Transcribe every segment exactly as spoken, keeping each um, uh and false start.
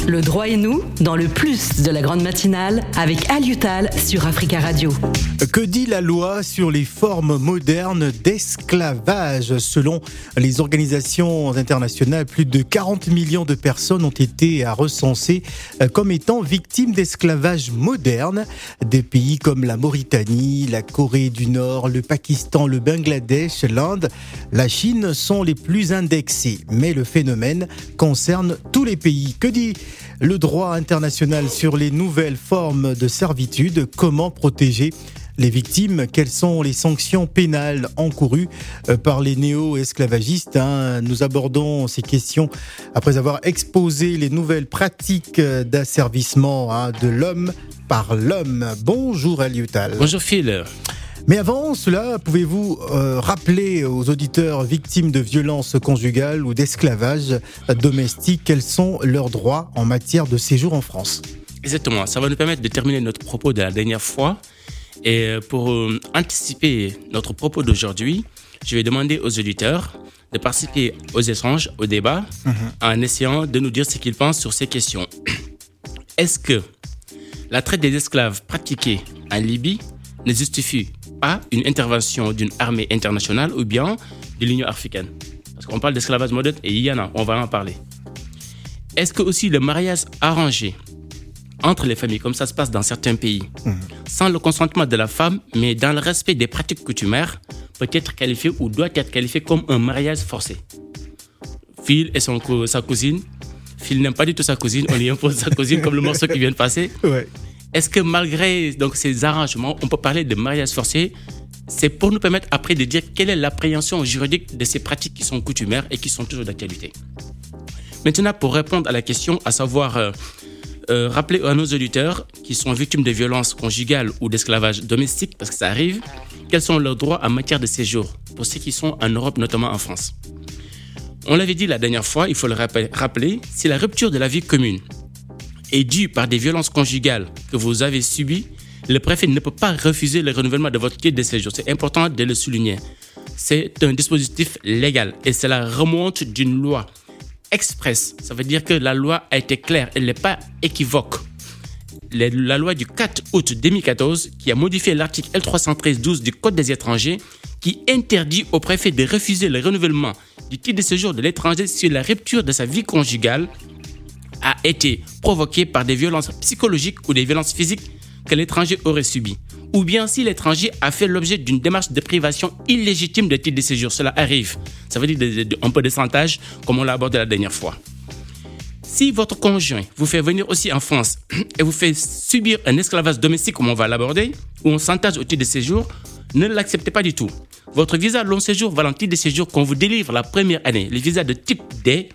Le droit et nous, dans le plus de la grande matinale, avec Alioutal sur Africa Radio. Que dit la loi sur les formes modernes d'esclavage ? Selon les organisations internationales, plus de quarante millions de personnes ont été recensées comme étant victimes d'esclavage moderne. Des pays comme la Mauritanie, la Corée du Nord, le Pakistan, le Bangladesh, l'Inde, la Chine sont les plus indexés. Mais le phénomène concerne tous les pays. Que dit le droit international sur les nouvelles formes de servitude ? Comment protéger les victimes? Quelles sont les sanctions pénales encourues par les néo-esclavagistes ? Nous abordons ces questions après avoir exposé les nouvelles pratiques d'asservissement de l'homme par l'homme. Bonjour Alioutal. Bonjour Phil. Mais avant cela, pouvez-vous euh, rappeler aux auditeurs victimes de violences conjugales ou d'esclavage domestique quels sont leurs droits en matière de séjour en France ? Exactement, ça va nous permettre de terminer notre propos de la dernière fois. Et pour euh, anticiper notre propos d'aujourd'hui, je vais demander aux auditeurs de participer aux échanges, au débat, mmh. en essayant de nous dire ce qu'ils pensent sur ces questions. Est-ce que la traite des esclaves pratiquée en Libye ne justifie pas une intervention d'une armée internationale ou bien de l'Union africaine ? Parce qu'on parle d'esclavage moderne et il y en a, on va en parler. Est-ce que aussi le mariage arrangé entre les familles, comme ça se passe dans certains pays, mmh. sans le consentement de la femme, mais dans le respect des pratiques coutumières, peut être qualifié ou doit être qualifié comme un mariage forcé. Phil et son, sa cousine, Phil n'aime pas du tout sa cousine, on lui impose sa cousine comme le morceau qui vient de passer. Ouais. Est-ce que malgré donc, ces arrangements, on peut parler de mariage forcé ? C'est pour nous permettre après de dire quelle est l'appréhension juridique de ces pratiques qui sont coutumières et qui sont toujours d'actualité. Maintenant, pour répondre à la question, à savoir euh, euh, rappeler à nos auditeurs qui sont victimes de violences conjugales ou d'esclavage domestique, parce que ça arrive, quels sont leurs droits en matière de séjour pour ceux qui sont en Europe, notamment en France. On l'avait dit la dernière fois, il faut le rappeler, si la rupture de la vie commune est due par des violences conjugales que vous avez subies, le préfet ne peut pas refuser le renouvellement de votre titre de séjour. C'est important de le souligner. C'est un dispositif légal et cela remonte d'une loi express. Ça veut dire que la loi a été claire, elle n'est pas équivoque. La loi du quatre août deux mille quatorze qui a modifié l'article L trois cent treize douze du Code des étrangers qui interdit au préfet de refuser le renouvellement du titre de séjour de l'étranger si la rupture de sa vie conjugale a été provoquée par des violences psychologiques ou des violences physiques que l'étranger aurait subies. Ou bien si l'étranger a fait l'objet d'une démarche de privation illégitime de titre de séjour. Cela arrive. Ça veut dire de, de, de, un peu de chantage, comme on l'a abordé la dernière fois. Si votre conjoint vous fait venir aussi en France et vous fait subir un esclavage domestique, comme on va l'aborder, ou un chantage au titre de séjour, ne l'acceptez pas du tout. Votre visa long séjour valant titre de séjour qu'on vous délivre la première année, le visa de type D,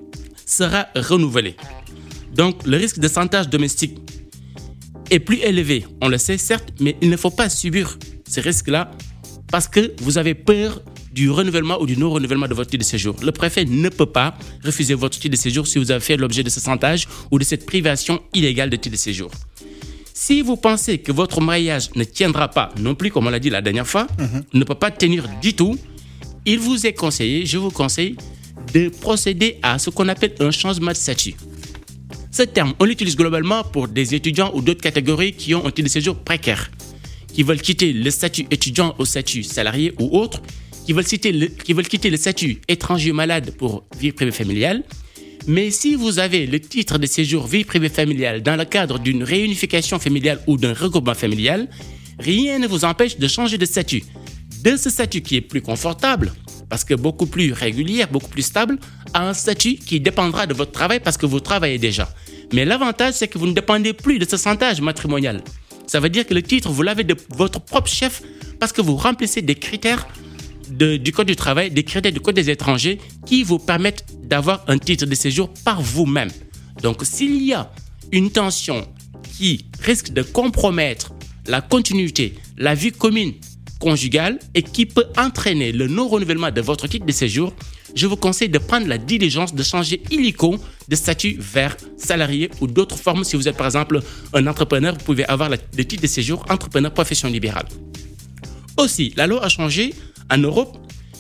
sera renouvelé. Donc, le risque de chantage domestique est plus élevé, on le sait certes, mais il ne faut pas subir ce risque-là parce que vous avez peur du renouvellement ou du non-renouvellement de votre titre de séjour. Le préfet ne peut pas refuser votre titre de séjour si vous avez fait l'objet de ce chantage ou de cette privation illégale de titre de séjour. Si vous pensez que votre mariage ne tiendra pas non plus, comme on l'a dit la dernière fois, mmh. ne peut pas tenir du tout, il vous est conseillé, je vous conseille, de procéder à ce qu'on appelle un changement de statut. Ce terme, on l'utilise globalement pour des étudiants ou d'autres catégories qui ont un titre de séjour précaire, qui veulent quitter le statut étudiant au statut salarié ou autre, qui veulent, citer le, qui veulent quitter le statut étranger malade pour vie privée familiale. Mais si vous avez le titre de séjour vie privée familiale dans le cadre d'une réunification familiale ou d'un regroupement familial, rien ne vous empêche de changer de statut. De ce statut qui est plus confortable, parce que beaucoup plus régulier, beaucoup plus stable, à un statut qui dépendra de votre travail parce que vous travaillez déjà. Mais l'avantage, c'est que vous ne dépendez plus de ce chantage matrimonial. Ça veut dire que le titre, vous l'avez de votre propre chef parce que vous remplissez des critères de, du Code du travail, des critères du Code des étrangers qui vous permettent d'avoir un titre de séjour par vous-même. Donc, s'il y a une tension qui risque de compromettre la continuité, la vie commune conjugale et qui peut entraîner le non-renouvellement de votre titre de séjour, je vous conseille de prendre la diligence de changer illico de statut vers salarié ou d'autres formes. Si vous êtes par exemple un entrepreneur, vous pouvez avoir le titre de séjour entrepreneur profession libérale. Aussi, la loi a changé en Europe.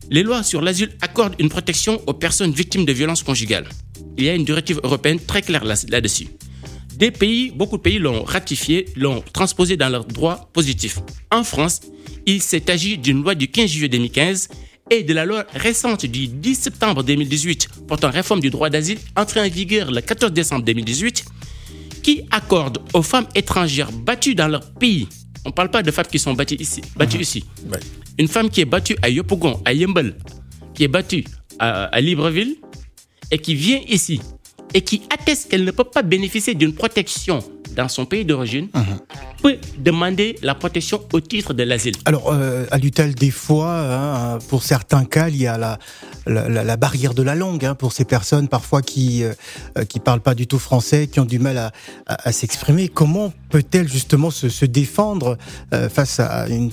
les lois sur l'asile accordent une protection aux personnes victimes de violences conjugales. Il y a une directive européenne très claire là- là-dessus. Des pays, beaucoup de pays l'ont ratifié, l'ont transposé dans leur droit positif. En France, il s'est agi d'une loi du quinze juillet deux mille quinze et de la loi récente du dix septembre deux mille dix-huit portant réforme du droit d'asile entrée en vigueur le quatorze décembre deux mille dix-huit qui accorde aux femmes étrangères battues dans leur pays, on ne parle pas de femmes qui sont battues ici, battues mmh. ici. Ouais. Une femme qui est battue à Yopougon, à Yembel, qui est battue à, à Libreville et qui vient ici et qui atteste qu'elle ne peut pas bénéficier d'une protection dans son pays d'origine, mmh. peut demander la protection au titre de l'asile. Alors, euh, à l'U T A L, des fois, hein, pour certains cas, il y a la, la, la, la barrière de la langue, hein, pour ces personnes parfois qui euh, qui parlent pas du tout français, qui ont du mal à, à, à s'exprimer. Comment peut-elle justement se, se défendre euh, face à une,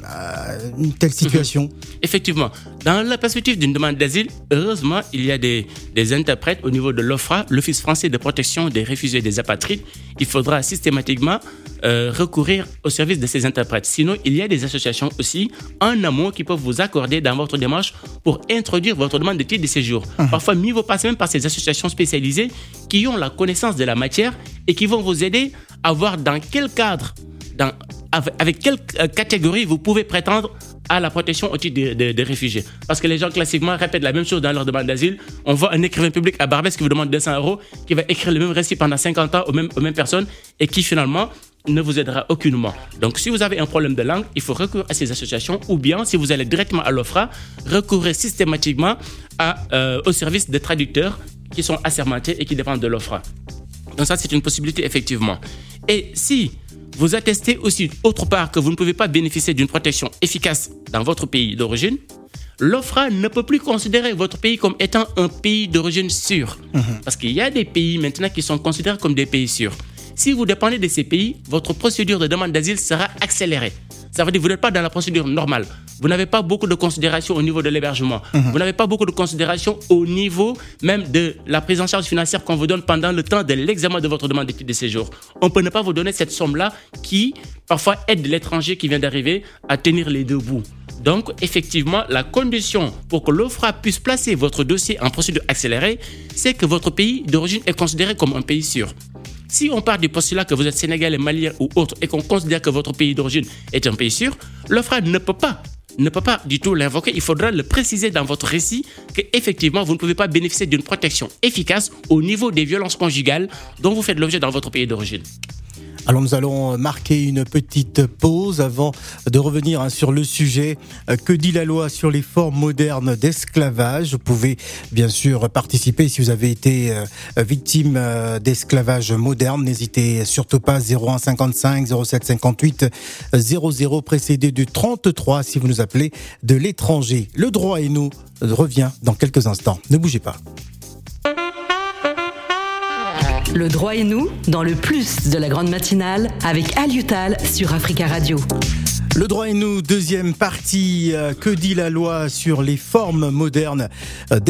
à une telle situation ? Mmh. Effectivement, dans la perspective d'une demande d'asile, heureusement, il y a des, des interprètes au niveau de l'OFRA, l'Office français de protection des réfugiés et des apatrides. Il faudra systématiquement euh, recourir au service de ces interprètes. Sinon, il y a des associations aussi en amont qui peuvent vous accorder dans votre démarche pour introduire votre demande de titre de séjour. Mmh. Parfois, mieux vaut passer même par ces associations spécialisées qui ont la connaissance de la matière et qui vont vous aider à voir dans quel cadre, dans, avec quelle catégorie vous pouvez prétendre à la protection au titre des de, de réfugiés. Parce que les gens, classiquement, répètent la même chose dans leur demande d'asile. On voit un écrivain public à Barbès qui vous demande deux cents euros, qui va écrire le même récit pendant cinquante ans aux mêmes, aux mêmes personnes et qui, finalement, ne vous aidera aucunement. Donc, si vous avez un problème de langue, il faut recourir à ces associations ou bien, si vous allez directement à l'OFRA, recourez systématiquement à, euh, au service des traducteurs qui sont assermentés et qui dépendent de l'OFRA. Donc ça, c'est une possibilité, effectivement. Et si vous attestez aussi, autre part, que vous ne pouvez pas bénéficier d'une protection efficace dans votre pays d'origine, l'OFRA ne peut plus considérer votre pays comme étant un pays d'origine sûr. Mmh. Parce qu'il y a des pays maintenant qui sont considérés comme des pays sûrs. Si vous dépendez de ces pays, votre procédure de demande d'asile sera accélérée. Ça veut dire que vous n'êtes pas dans la procédure normale. Vous n'avez pas beaucoup de considération au niveau de l'hébergement. Mmh. Vous n'avez pas beaucoup de considération au niveau même de la prise en charge financière qu'on vous donne pendant le temps de l'examen de votre demande de titre de séjour. On ne peut ne pas vous donner cette somme-là qui, parfois, aide l'étranger qui vient d'arriver à tenir les deux bouts. Donc, effectivement, la condition pour que l'OFRA puisse placer votre dossier en procédure accélérée, c'est que votre pays d'origine est considéré comme un pays sûr. Si on part du postulat que vous êtes sénégalais, malien ou autre et qu'on considère que votre pays d'origine est un pays sûr, l'OFRA ne peut pas, ne peut pas du tout l'invoquer. Il faudra le préciser dans votre récit qu'effectivement, vous ne pouvez pas bénéficier d'une protection efficace au niveau des violences conjugales dont vous faites l'objet dans votre pays d'origine. Alors nous allons marquer une petite pause avant de revenir hein, sur le sujet. Que dit la loi sur les formes modernes d'esclavage ? Vous pouvez bien sûr participer si vous avez été euh, victime euh, d'esclavage moderne. N'hésitez surtout pas, zéro un cinquante-cinq zéro sept cinquante-huit zéro zéro précédé du trente-trois si vous nous appelez de l'étranger. Le droit et nous revient dans quelques instants. Ne bougez pas. Le droit et nous, dans le plus de la grande matinale, avec Aliutal sur Africa Radio. Le droit et nous, deuxième partie. Que dit la loi sur les formes modernes d'esclavage ?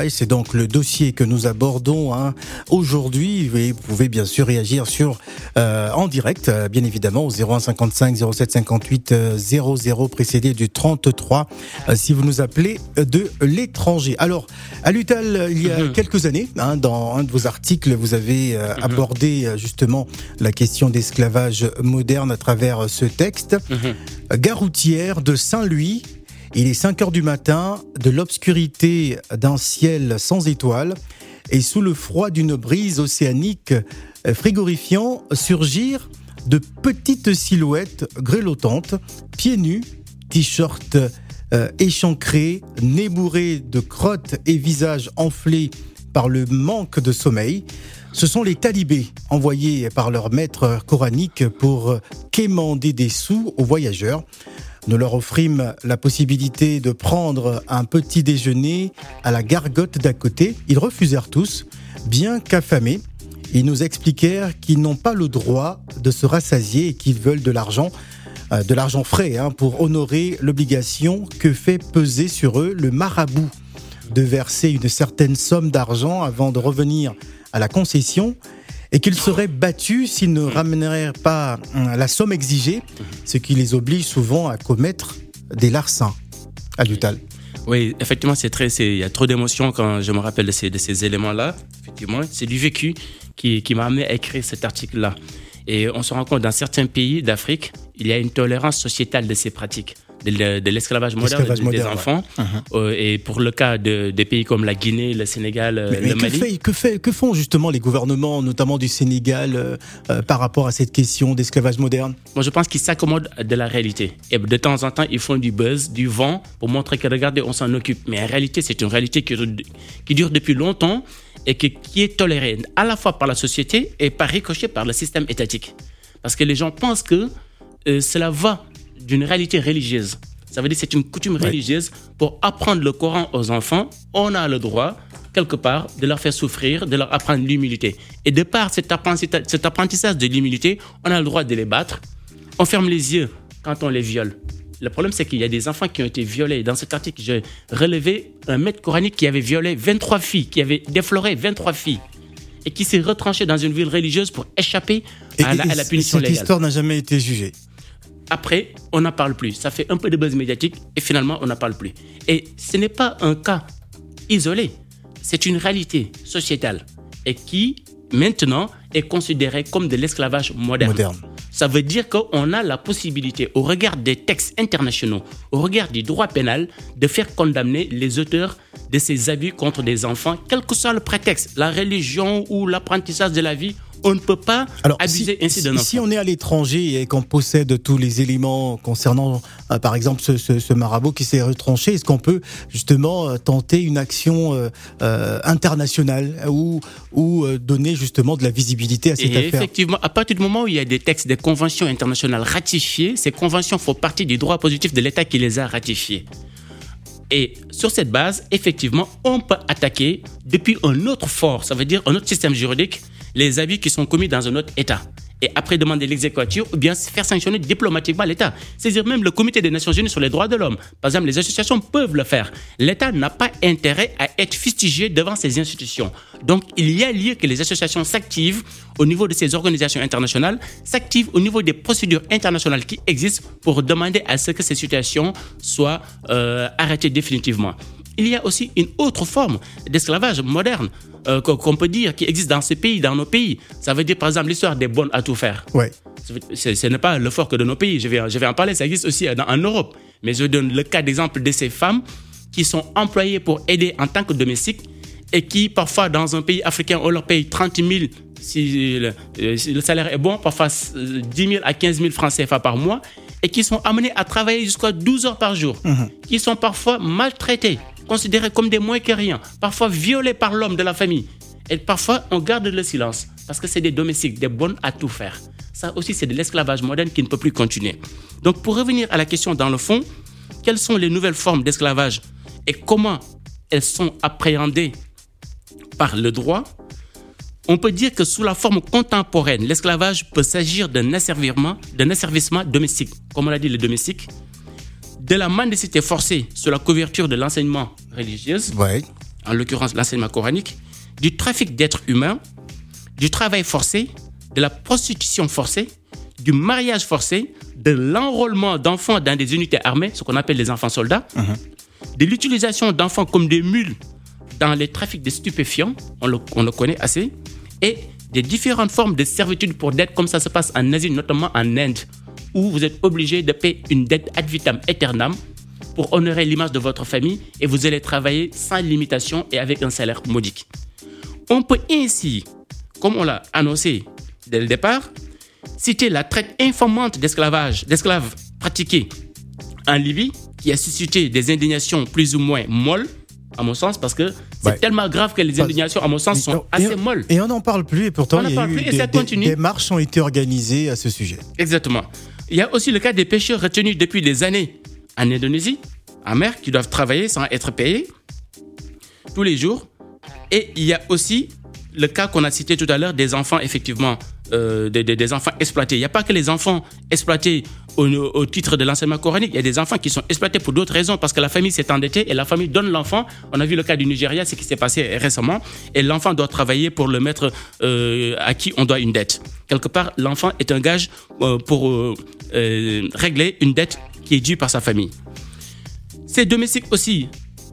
C'est donc le dossier que nous abordons hein, aujourd'hui. Et vous pouvez bien sûr réagir sur euh, en direct, bien évidemment, au zéro un cinquante-cinq zéro sept cinquante-huit zéro zéro précédé du trente-trois euh, si vous nous appelez de l'étranger. Alors, à l'Utal, il y a mmh. quelques années, hein, dans un de vos articles, vous avez euh, mmh. abordé justement la question d'esclavage moderne à travers ce texte. Mmh. Gare routière de Saint-Louis, il est cinq heures du matin, de l'obscurité d'un ciel sans étoiles et sous le froid d'une brise océanique frigorifiant surgir de petites silhouettes grelottantes, pieds nus, t-shirt euh, échancré, nez bourré de crottes et visage enflé par le manque de sommeil. Ce sont les talibés envoyés par leur maître coranique pour quémander des sous aux voyageurs. Nous leur offrîmes la possibilité de prendre un petit déjeuner à la gargote d'à côté. Ils refusèrent tous, bien qu'affamés. Ils nous expliquèrent qu'ils n'ont pas le droit de se rassasier et qu'ils veulent de l'argent, euh, de l'argent frais hein, pour honorer l'obligation que fait peser sur eux le marabout de verser une certaine somme d'argent avant de revenir à la concession et qu'ils seraient battus s'ils ne ramèneraient pas la somme exigée, ce qui les oblige souvent à commettre des larcins. À l'Utal. Oui, effectivement, c'est très, c'est, il y a trop d'émotions quand je me rappelle de ces, de ces éléments-là. Effectivement, c'est du vécu qui, qui m'a amené à écrire cet article-là. Et on se rend compte, dans certains pays d'Afrique, il y a une tolérance sociétale de ces pratiques, de, de l'esclavage moderne des, moderne, des enfants. Ouais. Uh-huh. Euh, et pour le cas de, des pays comme la Guinée, le Sénégal, mais, le mais Mali. Que, fait, que, fait, que font justement les gouvernements, notamment du Sénégal, euh, euh, par rapport à cette question d'esclavage moderne? Moi, je pense qu'ils s'accommodent de la réalité. Et de temps en temps, ils font du buzz, du vent, pour montrer que, regardez, on s'en occupe. Mais en réalité, c'est une réalité qui, qui dure depuis longtemps et qui, qui est tolérée à la fois par la société et par ricochet par le système étatique. Parce que les gens pensent que euh, cela va d'une réalité religieuse. Ça veut dire que c'est une coutume ouais. religieuse. Pour apprendre le Coran aux enfants, on a le droit, quelque part, de leur faire souffrir, de leur apprendre l'humilité. Et de par cet apprentissage, cet apprentissage de l'humilité, on a le droit de les battre. On ferme les yeux quand on les viole. Le problème, c'est qu'il y a des enfants qui ont été violés. Dans cet article, j'ai relevé un maître coranique qui avait violé vingt-trois filles, qui avait défloré vingt-trois filles. Et qui s'est retranché dans une ville religieuse pour échapper à la, à la punition cette légale. Cette histoire n'a jamais été jugée. Après, on n'en parle plus. Ça fait un peu de buzz médiatique et finalement, on n'en parle plus. Et ce n'est pas un cas isolé. C'est une réalité sociétale et qui, maintenant, est considérée comme de l'esclavage moderne. moderne. Ça veut dire qu'on a la possibilité, au regard des textes internationaux, au regard du droit pénal, de faire condamner les auteurs de ces abus contre des enfants, quel que soit le prétexte, la religion ou l'apprentissage de la vie. On ne peut pas Alors, abuser si, ainsi d'un enfant. Si on est à l'étranger et qu'on possède tous les éléments concernant, euh, par exemple, ce, ce, ce marabout qui s'est retranché, est-ce qu'on peut justement euh, tenter une action euh, euh, internationale ou, ou euh, donner justement de la visibilité à cette et affaire? Effectivement, à partir du moment où il y a des textes, des conventions internationales ratifiées, ces conventions font partie du droit positif de l'État qui les a ratifiées. Et sur cette base, effectivement, on peut attaquer depuis un autre fort, ça veut dire un autre système juridique, les abus qui sont commis dans un autre État. Et après demander l'exéquatur ou bien faire sanctionner diplomatiquement l'État. C'est-à-dire même le Comité des Nations Unies sur les droits de l'homme. Par exemple, les associations peuvent le faire. L'État n'a pas intérêt à être fustigé devant ces institutions. Donc, il y a lieu que les associations s'activent au niveau de ces organisations internationales, s'activent au niveau des procédures internationales qui existent pour demander à ce que ces situations soient euh, arrêtées définitivement. Il y a aussi une autre forme d'esclavage moderne euh, qu'on peut dire qui existe dans ces pays, dans nos pays. Ça veut dire par exemple l'histoire des bonnes à tout faire. Ouais. C'est, ce n'est pas le fort que de nos pays. Je vais, je vais en parler, ça existe aussi en, en Europe. Mais je donne le cas d'exemple de ces femmes qui sont employées pour aider en tant que domestiques et qui parfois dans un pays africain on leur paye trente mille si le, si le salaire est bon, parfois dix mille à quinze mille francs C F A par mois et qui sont amenés à travailler jusqu'à douze heures par jour, mmh. qui sont parfois maltraités, considérés comme des moins que rien, parfois violés par l'homme de la famille. Et parfois, on garde le silence parce que c'est des domestiques, des bonnes à tout faire. Ça aussi, c'est de l'esclavage moderne qui ne peut plus continuer. Donc, pour revenir à la question dans le fond, quelles sont les nouvelles formes d'esclavage et comment elles sont appréhendées par le droit? On peut dire que sous la forme contemporaine, l'esclavage peut s'agir d'un asservissement, d'un asservissement domestique, comme on l'a dit, les domestiques, de la mendicité forcée sous la couverture de l'enseignement religieux, ouais. en l'occurrence l'enseignement coranique, du trafic d'êtres humains, du travail forcé, de la prostitution forcée, du mariage forcé, de l'enrôlement d'enfants dans des unités armées, ce qu'on appelle les enfants soldats, uh-huh. de l'utilisation d'enfants comme des mules dans les trafics de stupéfiants, on le, on le connaît assez, et des différentes formes de servitude pour dette, comme ça se passe en Asie, notamment en Inde, où vous êtes obligé de payer une dette ad vitam aeternam pour honorer l'image de votre famille et vous allez travailler sans limitation et avec un salaire modique. On peut ainsi, comme on l'a annoncé dès le départ, citer la traite infamante d'esclavage, d'esclaves pratiquée en Libye, qui a suscité des indignations plus ou moins molles, à mon sens, parce que c'est ouais. tellement grave que les indignations, à mon sens, sont et, assez molles. Et on n'en parle plus, et pourtant, il y a eu plus, des, des, des marches ont été organisées à ce sujet. Exactement. Il y a aussi le cas des pêcheurs retenus depuis des années en Indonésie, en mer, qui doivent travailler sans être payés tous les jours. Et il y a aussi le cas qu'on a cité tout à l'heure des enfants, effectivement, euh, des, des, des enfants exploités. Il n'y a pas que les enfants exploités au, au titre de l'enseignement coranique. Il y a des enfants qui sont exploités pour d'autres raisons, parce que la famille s'est endettée et la famille donne l'enfant. On a vu le cas du Nigeria, ce qui s'est passé récemment. Et l'enfant doit travailler pour le maître euh, à qui on doit une dette. Quelque part, l'enfant est un gage euh, pour euh, euh, régler une dette qui est due par sa famille. Ces domestiques aussi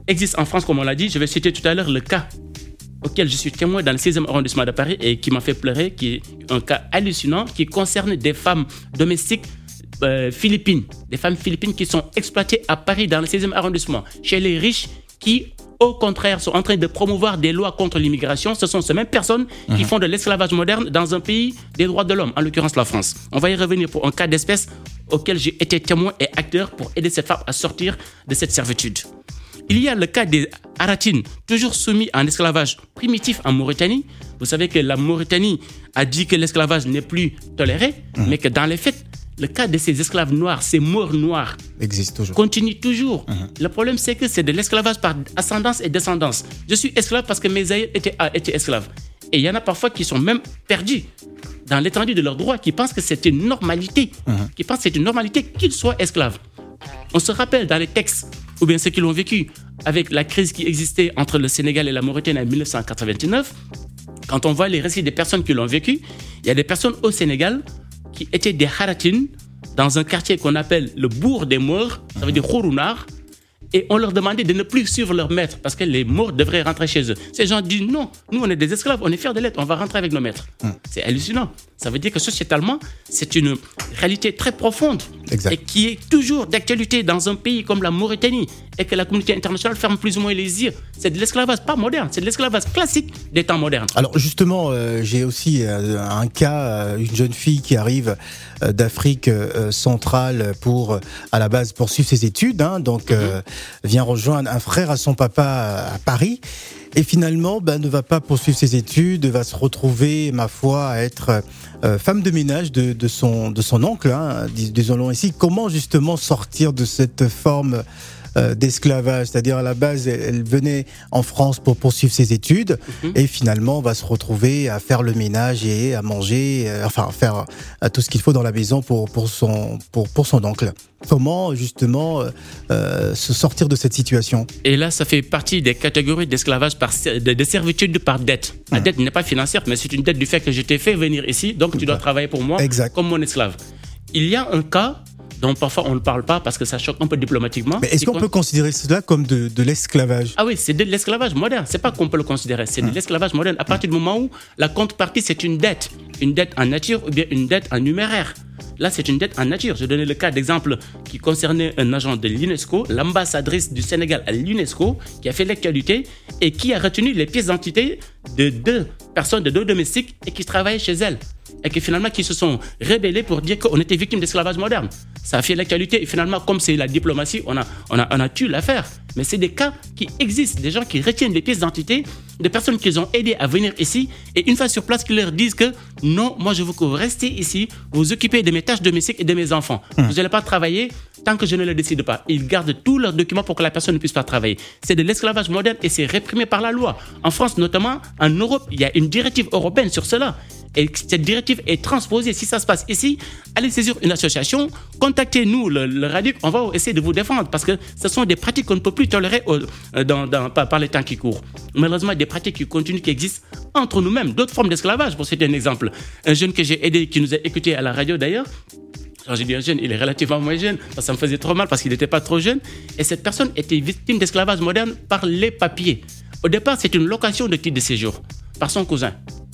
existe en France, comme on l'a dit. Je vais citer tout à l'heure le cas auquel je suis témoin dans le seizième arrondissement de Paris et qui m'a fait pleurer, qui est un cas hallucinant qui concerne des femmes domestiques euh, philippines, des femmes philippines qui sont exploitées à Paris dans le seizième arrondissement, chez les riches qui, au contraire, sont en train de promouvoir des lois contre l'immigration. Ce sont ces mêmes personnes mmh. qui font de l'esclavage moderne dans un pays des droits de l'homme, en l'occurrence la France. On va y revenir pour un cas d'espèce auquel j'ai été témoin et acteur pour aider cette femme à sortir de cette servitude. Il y a le cas des Haratines, toujours soumis à un esclavage primitif en Mauritanie. Vous savez que la Mauritanie a dit que l'esclavage n'est plus toléré, mmh. mais que dans les faits, le cas de ces esclaves noirs, ces morts noirs, existe toujours. Continue toujours. Mmh. Le problème, c'est que c'est de l'esclavage par ascendance et descendance. Je suis esclave parce que mes aïeux étaient, étaient esclaves. Et il y en a parfois qui sont même perdus dans l'étendue de leurs droits, qui pensent que c'est une normalité, mmh. qui pensent que c'est une normalité qu'ils soient esclaves. On se rappelle dans les textes, ou bien ceux qui l'ont vécu, avec la crise qui existait entre le Sénégal et la Mauritanie en dix-neuf cent quatre-vingt-neuf, quand on voit les récits des personnes qui l'ont vécu, il y a des personnes au Sénégal qui étaient des Haratines dans un quartier qu'on appelle le bourg des morts, ça veut dire Khourounar, et on leur demandait de ne plus suivre leur maître parce que les morts devraient rentrer chez eux. Ces gens disent non, nous on est des esclaves, on est fiers de l'être, on va rentrer avec nos maîtres. Hum. C'est hallucinant. Ça veut dire que sociétalement, c'est une réalité très profonde exact. Et qui est toujours d'actualité dans un pays comme la Mauritanie et que la communauté internationale ferme plus ou moins les yeux. C'est de l'esclavage pas moderne, c'est de l'esclavage classique des temps modernes. Alors justement, euh, j'ai aussi euh, un cas, euh, une jeune fille qui arrive euh, d'Afrique euh, centrale pour, euh, à la base, poursuivre ses études, hein, donc euh, mm-hmm. vient rejoindre un frère à son papa à Paris. Et finalement, ben, ne va pas poursuivre ses études, va se retrouver, ma foi, à être euh, femme de ménage de, de, son, de son oncle, hein, disons-le ici. Comment justement sortir de cette forme euh, d'esclavage ? C'est-à-dire, à la base, elle, elle venait en France pour poursuivre ses études, mmh. et finalement, va se retrouver à faire le ménage et à manger, euh, enfin, à faire à tout ce qu'il faut dans la maison pour, pour, son, pour, pour son oncle. Comment, justement, euh, se sortir de cette situation ? Et là, ça fait partie des catégories d'esclavage par, de, de servitude par dette. La mmh. dette n'est pas financière, mais c'est une dette du fait que je t'ai fait venir ici, donc tu dois travailler pour moi exact. Comme mon esclave. Il y a un cas dont parfois on ne parle pas parce que ça choque un peu diplomatiquement. Mais est-ce qu'on peut considérer cela comme de, de l'esclavage ? Ah oui, c'est de l'esclavage moderne. C'est pas qu'on peut le considérer, c'est mmh. de l'esclavage moderne. À partir du moment où la contrepartie, c'est une dette. Une dette en nature ou bien une dette en numéraire. Là, c'est une dette en nature. Je donnais le cas d'exemple qui concernait un agent de l'UNESCO, l'ambassadrice du Sénégal à l'UNESCO, qui a fait l'actualité et qui a retenu les pièces d'identité de deux personnes, de deux domestiques et qui travaillaient chez elle. Et qui finalement qui se sont rebellés pour dire qu'on était victime d'esclavage moderne. Ça a fait l'actualité et finalement, comme c'est la diplomatie, on a, on a, on a tué l'affaire. Mais c'est des cas qui existent, des gens qui retiennent les pièces d'identité, des personnes qu'ils ont aidées à venir ici et une fois sur place, qui leur disent que non, moi je veux que vous restez ici, vous vous occupez de mes tâches domestiques et de mes enfants. Mmh. Vous n'allez pas travailler tant que je ne le décide pas. Ils gardent tous leurs documents pour que la personne ne puisse pas travailler. C'est de l'esclavage moderne et c'est réprimé par la loi. En France notamment, en Europe, il y a une directive européenne sur cela. Et cette directive est transposée. Si ça se passe ici, allez saisir une association, contactez-nous, le, le Radic, on va essayer de vous défendre parce que ce sont des pratiques qu'on ne peut plus tolérer au, dans, dans, par, par les temps qui courent. Malheureusement, des pratiques qui continuent, qui existent entre nous-mêmes, d'autres formes d'esclavage, pour citer un exemple. Un jeune que j'ai aidé, qui nous a écouté à la radio d'ailleurs, quand j'ai dit un jeune, il est relativement moins jeune, ça me faisait trop mal parce qu'il n'était pas trop jeune, et cette personne était victime d'esclavage moderne par les papiers. Au départ, c'est une location de titre de séjour par son cousin.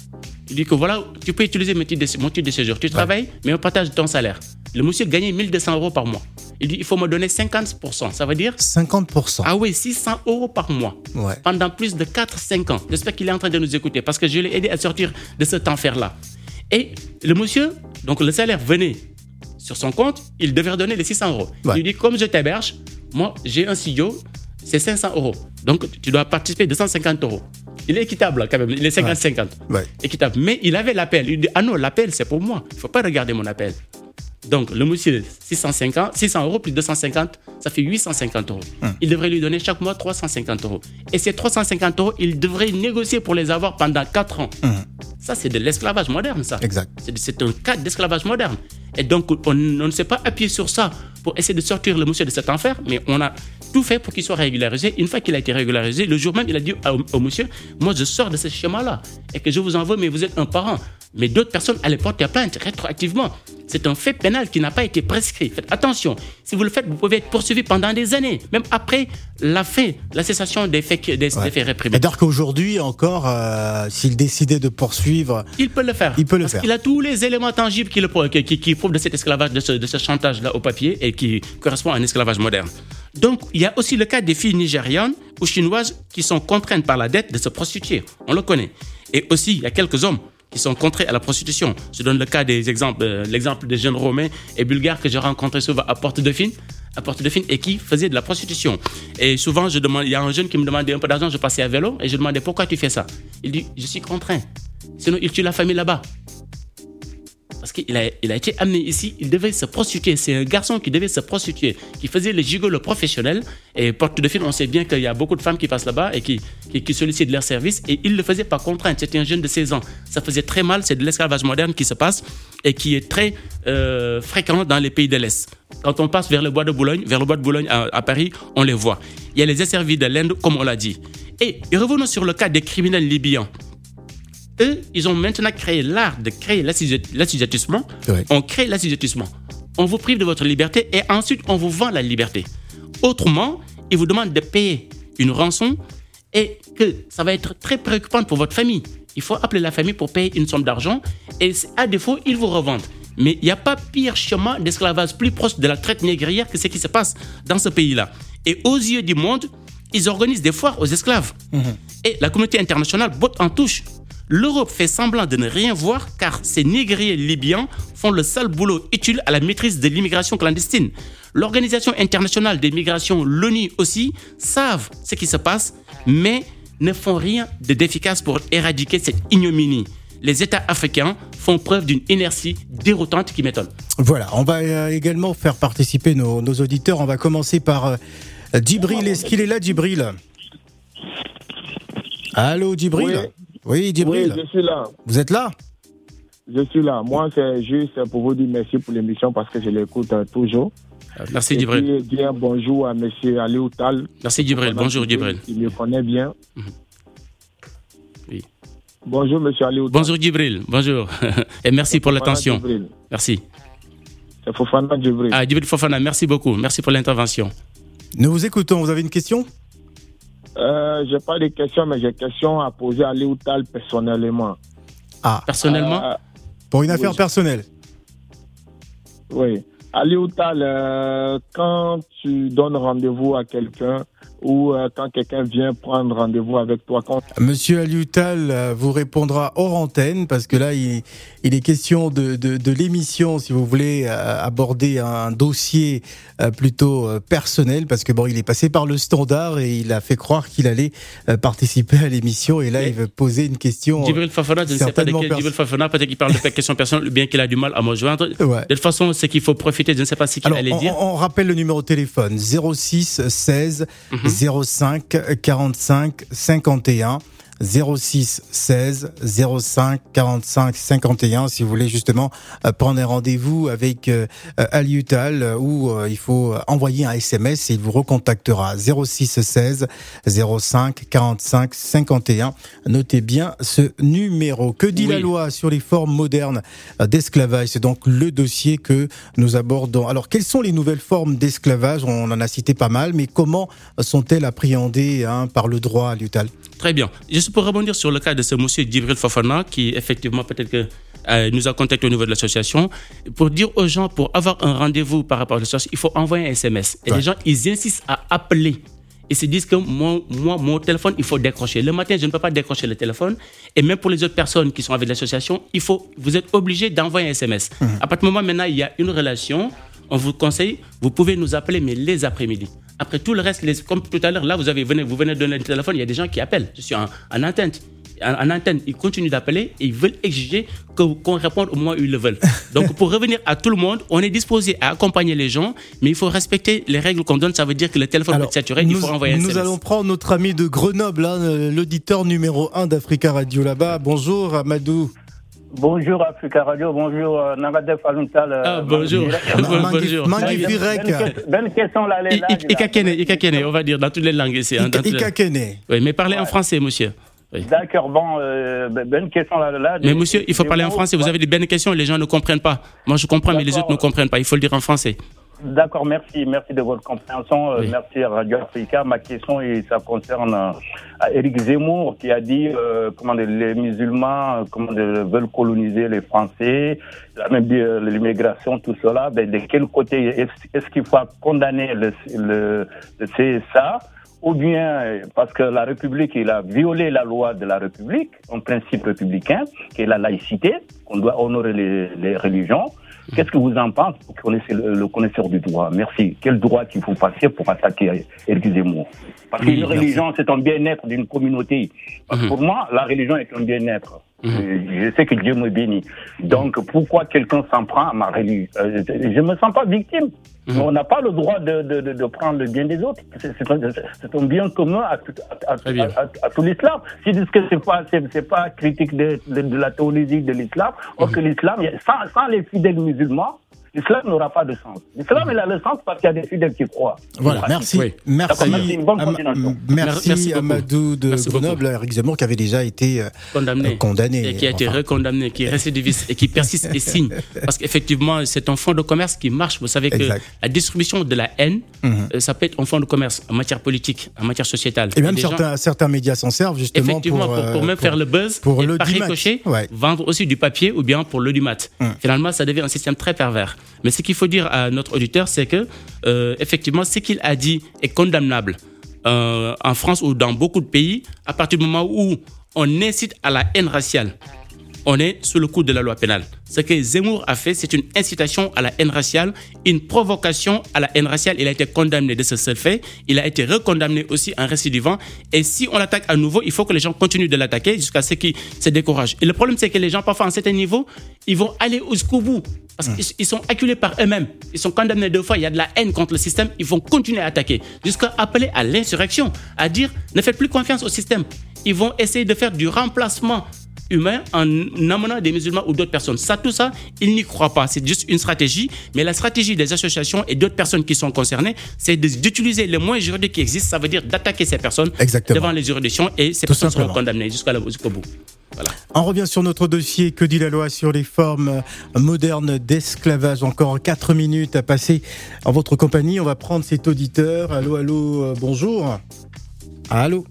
Il dit que voilà, tu peux utiliser mon titre de, mon titre de séjour. Tu ouais. travailles, mais on partage ton salaire. Le monsieur gagnait mille deux cents euros par mois. Il dit il faut me donner cinquante pour cent. Ça veut dire cinquante pour cent. Ah oui, six cents euros par mois. Ouais. Pendant plus de quatre à cinq ans. J'espère qu'il est en train de nous écouter parce que je l'ai aidé à sortir de cet enfer-là. Et le monsieur, donc le salaire venait sur son compte, il devait redonner les six cents euros. Ouais. Il dit comme je t'héberge, moi j'ai un studio, c'est cinq cents euros. Donc tu dois participer deux cent cinquante euros. Il est équitable quand même, il est cinquante cinquante. Ouais. Ouais. Équitable. Mais il avait l'appel. Il dit ah non, l'appel c'est pour moi. Il ne faut pas regarder mon appel. Donc le monsieur, six cent cinquante, six cents euros plus deux cent cinquante, ça fait huit cent cinquante euros. Hum. Il devrait lui donner chaque mois trois cent cinquante euros. Et ces trois cent cinquante euros, il devrait négocier pour les avoir pendant quatre ans. Hum. Ça, c'est de l'esclavage moderne, ça. Exact. C'est, c'est un cas d'esclavage moderne. Et donc, on, on ne s'est pas appuyé sur ça pour essayer de sortir le monsieur de cet enfer, mais on a tout fait pour qu'il soit régularisé. Une fois qu'il a été régularisé, le jour même, il a dit au, au monsieur, moi, je sors de ce schéma-là et que je vous en veux, mais vous êtes un parent. Mais d'autres personnes allaient porter plainte rétroactivement. C'est un fait pénal qui n'a pas été prescrit. Faites attention. Si vous le faites, vous pouvez être poursuivi pendant des années, même après la fin, la cessation des faits, des, ouais. des faits réprimés. C'est-à-dire qu'aujourd'hui encore, euh, s'il décidait de poursuivre, il peut le faire. Il peut le parce faire. qu'il a tous les éléments tangibles qui, le, qui, qui, qui prouvent de cet esclavage, de ce, de ce chantage-là au papier et qui correspond à un esclavage moderne. Donc, il y a aussi le cas des filles nigérianes ou chinoises qui sont contraintes par la dette de se prostituer. On le connaît. Et aussi, il y a quelques hommes qui sont contraints à la prostitution. Je donne le cas des exemples, euh, l'exemple des jeunes Romains et Bulgares que j'ai rencontrés souvent à Porte-Dauphine, à Porte-Dauphine et qui faisaient de la prostitution. Et souvent, je demande, il y a un jeune qui me demandait un peu d'argent, je passais à vélo et je demandais pourquoi tu fais ça. Il dit, je suis contraint. Sinon, il tue la famille là-bas. Parce qu'il a, il a été amené ici, il devait se prostituer. C'est un garçon qui devait se prostituer, qui faisait le gigolo professionnel. Et Porte-Dauphine, on sait bien qu'il y a beaucoup de femmes qui passent là-bas et qui, qui, qui sollicitent leurs services. Et il le faisait par contrainte. C'était un jeune de seize ans. Ça faisait très mal. C'est de l'esclavage moderne qui se passe et qui est très euh, fréquent dans les pays de l'Est. Quand on passe vers le bois de Boulogne, vers le bois de Boulogne à, à Paris, on les voit. Il y a les asservis de l'Inde, comme on l'a dit. Et, et revenons sur le cas des criminels libyens. Eux, ils ont maintenant créé l'art de créer l'assujettissement. Oui. On crée l'assujettissement. On vous prive de votre liberté et ensuite on vous vend la liberté. Autrement, ils vous demandent de payer une rançon et que ça va être très préoccupant pour votre famille. Il faut appeler la famille pour payer une somme d'argent et à défaut, ils vous revendent. Mais il n'y a pas pire chemin d'esclavage plus proche de la traite négrière que ce qui se passe dans ce pays-là. Et aux yeux du monde, ils organisent des foires aux esclaves. Mmh. Et la communauté internationale botte en touche. L'Europe fait semblant de ne rien voir car ces négriers libyens font le sale boulot utile à la maîtrise de l'immigration clandestine. L'Organisation internationale des migrations, l'ONU aussi, savent ce qui se passe, mais ne font rien d'efficace pour éradiquer cette ignominie. Les États africains font preuve d'une inertie déroutante qui m'étonne. Voilà, on va également faire participer nos, nos auditeurs. On va commencer par euh, Djibril. Est-ce qu'il est là, Djibril ? Allô, Djibril ? Oui. Oui, Djibril. Oui, je suis là. Vous êtes là ? Je suis là. Moi, c'est juste pour vous dire merci pour l'émission parce que je l'écoute euh, toujours. Merci, Djibril. Et puis dire bonjour à M. Aliou Tall. Merci, Djibril. Bonjour, Djibril. Il me connaît bien. Mmh. Oui. Bonjour, M. Aliou Tall. Bonjour, Djibril. Bonjour. Et merci pour l'attention. Djibril. Merci. C'est Fofana Djibril. Ah, Djibril Fofana, merci beaucoup. Merci pour l'intervention. Nous vous écoutons. Vous avez une question ? Euh, j'ai pas de questions, mais j'ai des questions à poser à Aliou Tall personnellement. Ah, personnellement euh, pour une affaire oui. personnelle. Oui. Aliou Tall, euh, quand tu donnes rendez-vous à quelqu'un ou euh, quand quelqu'un vient prendre rendez-vous avec toi quand... Monsieur Aliou Tall euh, vous répondra hors antenne parce que là, il, il est question de, de, de l'émission, si vous voulez euh, aborder un dossier euh, plutôt euh, personnel parce que bon, il est passé par le standard et il a fait croire qu'il allait euh, participer à l'émission et là, et il veut poser une question. Djibril Fofana, je ne sais pas de quel pers- Djibril Fofana, peut-être qu'il parle de questions personnelles ou bien qu'il a du mal à me joindre. Ouais. De toute façon, c'est qu'il faut profiter, je ne sais pas ce qu'il Alors, allait on, dire. On rappelle le numéro de téléphone zéro six seize mm-hmm. zéro cinq quarante-cinq cinquante et un zéro six seize zéro cinq quarante-cinq cinquante et un si vous voulez justement euh, prendre un rendez-vous avec euh, Aliou Tall euh, où euh, il faut envoyer un S M S et il vous recontactera zéro six seize zéro cinq quarante-cinq cinquante et un. Notez bien ce numéro. Que dit oui. la loi sur les formes modernes d'esclavage ? C'est donc le dossier que nous abordons. Alors, quelles sont les nouvelles formes d'esclavage ? On en a cité pas mal, mais comment sont-elles appréhendées hein, par le droit, Aliou Tall ? Très bien. Juste pour rebondir sur le cas de ce monsieur Djibril Fofana, qui effectivement peut-être que, euh, nous a contacté au niveau de l'association, pour dire aux gens, pour avoir un rendez-vous par rapport à l'association, il faut envoyer un S M S. Et ouais. les gens, ils insistent à appeler. Ils se disent que moi, moi, mon téléphone, il faut décrocher. Le matin, je ne peux pas décrocher le téléphone. Et même pour les autres personnes qui sont avec l'association, il faut, vous êtes obligés d'envoyer un S M S. Mmh. À partir du moment maintenant, il y a une relation, on vous conseille, vous pouvez nous appeler, mais les après-midi. Après tout le reste, les, comme tout à l'heure, là, vous, avez, venez, vous venez de donner le téléphone, il y a des gens qui appellent. Je suis en, en antenne. En, en antenne, ils continuent d'appeler et ils veulent exiger que, qu'on réponde au moment où ils le veulent. Donc, pour revenir à tout le monde, on est disposé à accompagner les gens, mais il faut respecter les règles qu'on donne. Ça veut dire que le téléphone Alors, est saturé, nous, il faut envoyer un nous S M S. Nous allons prendre notre ami de Grenoble, hein, l'auditeur numéro un d'Africa Radio là-bas. Bonjour, Amadou. Bonjour Africa Radio, bonjour euh, Nagadef Aliou Tall. Ah, bonjour. bonjour. Mangi Firek. Bonne question là, les Ikakene, Ikakene, on va dire dans toutes les langues ici. Hein, Ikakene. Oui, mais parlez ouais. en français, monsieur. Oui. D'accord, bon, euh, bonne question là. là mais des, monsieur, il faut parler en français. Vous avez des bonnes questions, les gens ne comprennent pas. Moi, je comprends, mais les autres ne comprennent pas. Il faut le dire en français. D'accord, merci, merci de votre compréhension. Oui. Merci à Radio Africa. Ma question, et ça concerne euh, Éric Zemmour qui a dit euh, comment les musulmans comment veulent coloniser les Français, il a même dit euh, l'immigration, tout cela. Ben, de quel côté est-ce, est-ce qu'il faut condamner le, le, le C S A? Ou bien parce que la République, il a violé la loi de la République, un principe républicain, qui est la laïcité, qu'on doit honorer les, les religions. Qu'est-ce que vous en pensez pour connaître le, le connaisseur du droit? Merci. Quel droit qu'il faut passer pour attaquer Éric Zemmour? Parce Oui, qu'une merci. religion, c'est un bien-être d'une communauté. Parce que Mhm. pour moi, la religion est un bien-être. Mhm. Je sais que Dieu me bénit. Donc, pourquoi quelqu'un s'en prend à ma religion? euh, Je ne me sens pas victime. Mhm. On n'a pas le droit de, de, de, de prendre le bien des autres. C'est, c'est, un, c'est un bien commun à, à, à, Très bien. à, à, à tout l'islam. S'ils disent que c'est pas, c'est, c'est pas critique de, de, de la théologie de l'islam, or que l'islam, sans, sans les fidèles musulmans, l'islam n'aura pas de sens. L'islam, il a le sens parce qu'il y a des fidèles qui croient. Voilà, merci. Oui. Merci, Merci, une bonne Am- continuation. merci, Merci beaucoup. Amadou de Merci Grenoble, Éric Zemmour qui avait déjà été euh, Condamné. euh, condamné. Et qui a été Enfin, recondamné, qui est récidiviste et qui persiste et signe. Parce qu'effectivement, c'est un fonds de commerce qui marche. Vous savez que Exact. la distribution de la haine, Mhm. euh, ça peut être un fonds de commerce en matière politique, en matière sociétale. Et même des gens- certains, certains médias s'en servent justement Effectivement, pour, pour, pour euh, même faire le buzz, pour et le par Dimat. ricochet, Ouais. vendre aussi du papier ou bien pour l'audimat. Hum. Finalement, ça devient un système très pervers. Mais ce qu'il faut dire à notre auditeur, c'est que, euh, effectivement, ce qu'il a dit est condamnable euh, en France ou dans beaucoup de pays, à partir du moment où on incite à la haine raciale. On est sous le coup de la loi pénale. Ce que Zemmour a fait, c'est une incitation à la haine raciale, une provocation à la haine raciale. Il a été condamné de ce seul fait. Il a été recondamné aussi en récidivant. Et si on l'attaque à nouveau, il faut que les gens continuent de l'attaquer jusqu'à ce qu'ils se découragent. Et le problème, c'est que les gens, parfois, à un certain niveau, ils vont aller jusqu'au bout. Parce qu'ils ils sont acculés par eux-mêmes. Ils sont condamnés deux fois. Il y a de la haine contre le système. Ils vont continuer à attaquer. Jusqu'à appeler à l'insurrection. À dire, ne faites plus confiance au système. Ils vont essayer de faire du remplacement humain en amenant des musulmans ou d'autres personnes. Ça, tout ça, ils n'y croient pas. C'est juste une stratégie. Mais la stratégie des associations et d'autres personnes qui sont concernées, c'est de- d'utiliser les moyens juridiques qui existent. Ça veut dire d'attaquer ces personnes Exactement. devant les juridictions et ces Tout personnes simplement. seront condamnées jusqu'à la- jusqu'au bout. Voilà. On revient sur notre dossier. Que dit la loi sur les formes modernes d'esclavage? Encore quatre minutes à passer en votre compagnie. On va prendre cet auditeur. Allô, allô, euh, bonjour. Allô.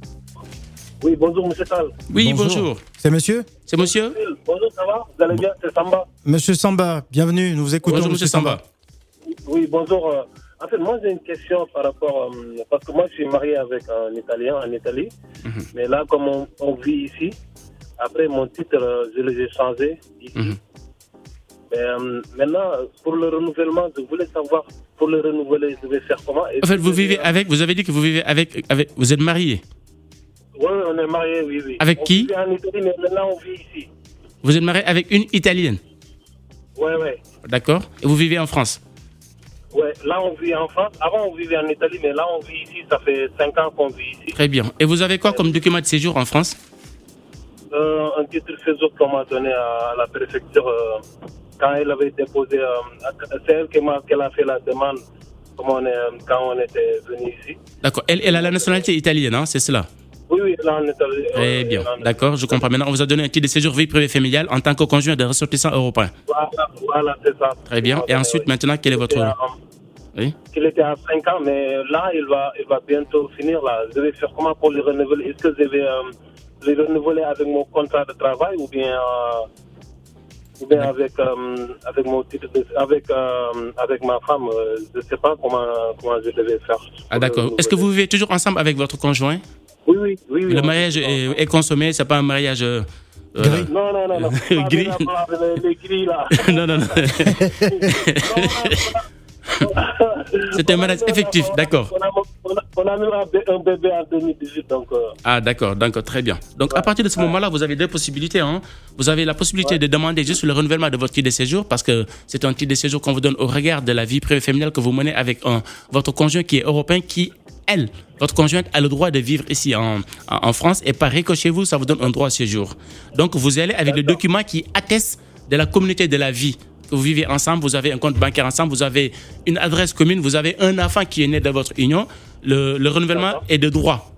Oui, bonjour, monsieur Tal. Oui, bonjour. C'est monsieur C'est monsieur Bonjour, ça va? Vous allez bien? C'est Samba. Monsieur Samba, bienvenue. Nous vous écoutons. Bonjour, monsieur Samba. Oui, bonjour. euh, En fait, moi, j'ai une question par rapport... euh, parce que moi, je suis marié avec un Italien en Italie. Mhm. Mais là, comme on, on vit ici, après, mon titre, euh, je les ai changés ici. Mhm. Mais euh, maintenant, pour le renouvellement, je voulais savoir, pour le renouveler, je vais faire comment? En fait, vous vivez avec, vous avez dit que vous vivez avec, avec vous êtes marié. Oui, on est marié, oui, oui. Avec on qui? vivait en Italie, mais maintenant, on vit ici. Vous êtes marié avec une Italienne. Oui, oui. D'accord. Et vous vivez en France. Ouais, là, on vit en France. Avant, on vivait en Italie, mais là, on vit ici. Ça fait cinq ans qu'on vit ici. Très bien. Et vous avez quoi comme document de séjour en France? Euh, un titre de séjour qu'on m'a donné à la préfecture euh, quand elle avait déposé. Euh, c'est elle qui m'a, qu'elle a fait la demande comme on est, quand on était venu ici. D'accord. Elle, elle a la nationalité italienne, hein, c'est cela? Oui, oui, là, on est allé. Très bien. D'accord, je comprends. Maintenant, on vous a donné un titre de séjour vie privée familiale en tant que conjoint de ressortissants européens. Voilà, voilà, c'est ça. Très bien. Et ensuite, maintenant, quel est votre... Oui. Il était à cinq ans, mais là, il va, il va bientôt finir. Là. Je vais faire comment pour le renouveler? Est-ce que je vais euh, le renouveler avec mon contrat de travail ou bien, euh, ou bien avec, euh, avec, mon titre de, avec, euh, avec ma femme? euh, Je ne sais pas comment, comment je devais faire. Ah d'accord. Est-ce que vous vivez toujours ensemble avec votre conjoint? Oui, oui. oui, oui Le on- mariage est, est consommé, c'est pas un mariage... euh, euh, Gris. Non, non, non. non. Gris. Pas les, les gris, là. non, non, non. C'est un mariage effectif, d'accord. On a, on, a, on a même un bé- un bébé en deux mille dix-huit, donc... Euh, Ah d'accord, d'accord, très bien. Donc à partir de ce moment-là, vous avez deux possibilités. Hein. Vous avez la possibilité de demander juste le renouvellement de votre titre de séjour parce que c'est un titre de séjour qu'on vous donne au regard de la vie privée familiale que vous menez avec un, votre conjoint qui est européen, qui, elle, votre conjointe a le droit de vivre ici en, en, en France et par ricochet vous, ça vous donne un droit au séjour. Donc vous allez avec le document qui atteste de la communauté de la vie. Vous vivez ensemble, vous avez un compte bancaire ensemble, vous avez une adresse commune, vous avez un enfant qui est né de votre union. Le, le renouvellement est de droit.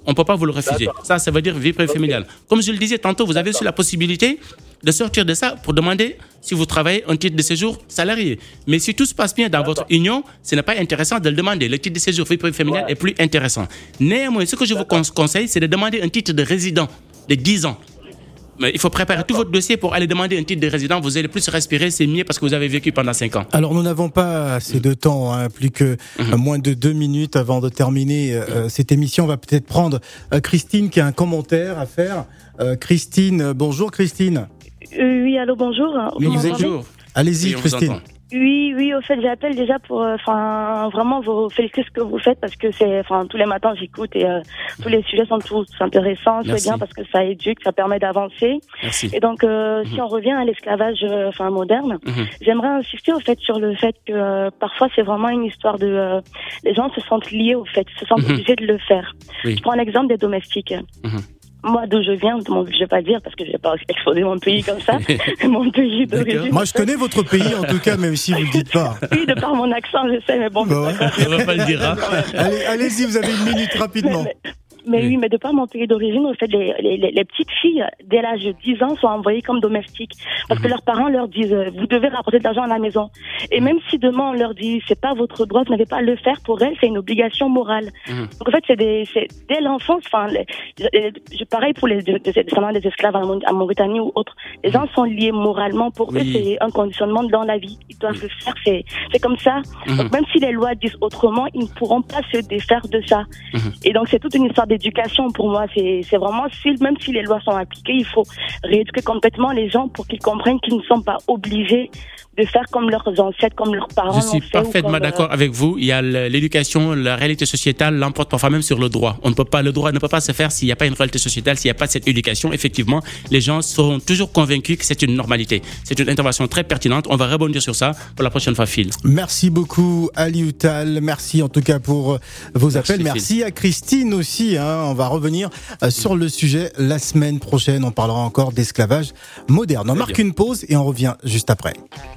On ne peut pas vous le refuser. D'accord. Ça, ça veut dire vie privée familiale. Comme je le disais tantôt, vous avez aussi la possibilité de sortir de ça pour demander si vous travaillez un titre de séjour salarié. Mais si tout se passe bien dans votre union, ce n'est pas intéressant de le demander. Le titre de séjour vie privée familiale Ouais. est plus intéressant. Néanmoins, ce que je vous con- conseille, c'est de demander un titre de résident de dix ans. Mais il faut préparer tout votre dossier pour aller demander un titre de résident. Vous allez plus respirer, c'est mieux parce que vous avez vécu pendant cinq ans. Alors nous n'avons pas assez de temps, hein, plus que Mhm. euh, moins de deux minutes avant de terminer euh, cette émission. On va peut-être prendre euh, Christine qui a un commentaire à faire. Euh, Christine, euh, bonjour Christine. Euh, oui, allô, bonjour. Oui, Vous vous êtes- m'entendez Bonjour. Allez-y Oui, on vous Christine. entend. Oui, oui, au fait, j'appelle déjà pour, enfin, vraiment vous féliciter ce que vous faites parce que c'est, enfin, tous les matins j'écoute et euh, tous les sujets sont tous intéressants, c'est Merci. bien parce que ça éduque, ça permet d'avancer. Merci. Et donc, euh, Mhm. si on revient à l'esclavage, euh, enfin, moderne, Mhm. j'aimerais insister au fait sur le fait que euh, parfois c'est vraiment une histoire de, euh, les gens se sentent liés au fait, se sentent Mhm. obligés de le faire. Oui. Je prends l'exemple des domestiques. Mhm. Moi, d'où je viens, de mon, je vais pas dire parce que je vais pas exposer mon pays comme ça, mon pays d'origine. Moi je connais votre pays en tout cas, même si vous ne le dites pas. Oui, de par mon accent, je sais, mais bon. Bon, ouais. On va pas le dire. Hein. Allez, allez-y, vous avez une minute rapidement. Mais, mais- mais Oui. oui, mais de par mon pays d'origine, en fait, les, les, les- les petites filles, dès l'âge de dix ans, sont envoyées comme domestiques. Parce que leurs parents leur disent, euh, vous devez rapporter de l'argent à la maison. Et même si demain on leur dit, c'est pas votre droit, vous n'avez pas à le faire, pour elles, c'est une obligation morale. Mhm. Donc en fait, c'est des, c'est, dès l'enfance, enfin, les- les- je, pareil pour les de- de- descendants des esclaves en, Mau- en Mauritanie ou autres, les gens sont liés moralement. Pour Oui. eux, c'est un conditionnement dans la vie. Ils doivent le faire, c'est, c'est comme ça. Mhm. Donc même si les lois disent autrement, ils ne pourront pas se défaire de ça. Mhm. Et donc c'est toute une histoire d'éducation pour moi. C'est, c'est vraiment, si, même si les lois sont appliquées, il faut rééduquer complètement les gens pour qu'ils comprennent qu'ils ne sont pas obligés de faire comme leurs ancêtres, comme leurs parents Je suis l'ont fait. ou parfaitement comme, euh, d'accord avec vous. Il y a le- l'éducation, la réalité sociétale l'emporte parfois même sur le droit. On ne peut pas, le droit ne peut pas se faire s'il n'y a pas une réalité sociétale, s'il n'y a pas cette éducation. Effectivement, les gens seront toujours convaincus que c'est une normalité. C'est une intervention très pertinente. On va rebondir sur ça pour la prochaine fois, Phil. Merci beaucoup Ali Outal, merci en tout cas pour euh, vos Merci, appels, merci à Christine aussi, hein. On va revenir euh, sur le sujet la semaine prochaine, on parlera encore d'esclavage moderne. On Très marque bien. une pause et on revient juste après.